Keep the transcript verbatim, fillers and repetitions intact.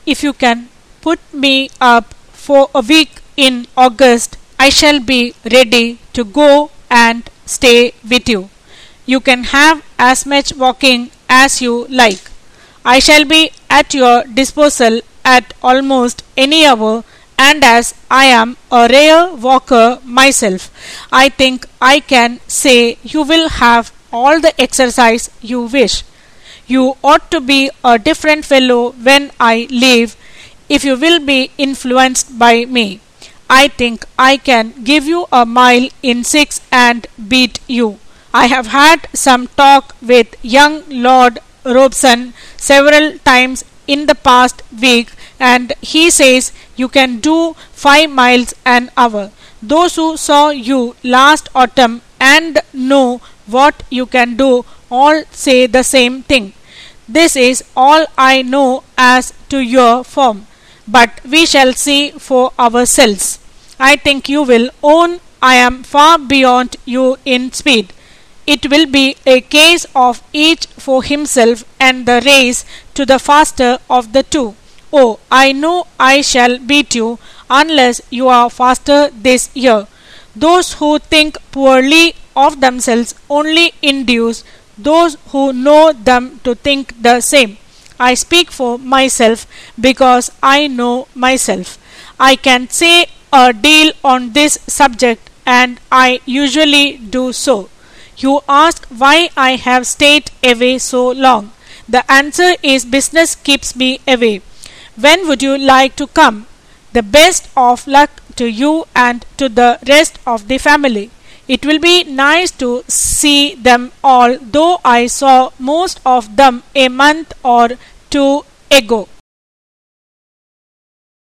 If you can put me up for a week in August, I shall be ready to go and stay with you. You can have as much walking as you like. I shall be at your disposal at almost any hour, and as I am a rare walker myself, I think I can say you will have all the exercise you wish. You ought to be a different fellow when I leave, if you will be influenced by me. I think I can give you a mile in six and beat you. I have had some talk with young Lord Robeson several times in the past week, and he says you can do five miles an hour. Those who saw you last autumn and know what you can do all say the same thing. This is all I know as to your form, but we shall see for ourselves. I think you will own I am far beyond you in speed. It will be a case of each for himself and the race to the faster of the two. Oh, I know I shall beat you unless you are faster this year. Those who think poorly of themselves only induce those who know them to think the same. I speak for myself because I know myself. I can say a deal on this subject, and I usually do so. You ask why I have stayed away so long. The answer is business keeps me away. When would you like to come? The best of luck to you and to the rest of the family. It will be nice to see them all, though I saw most of them a month or two ago.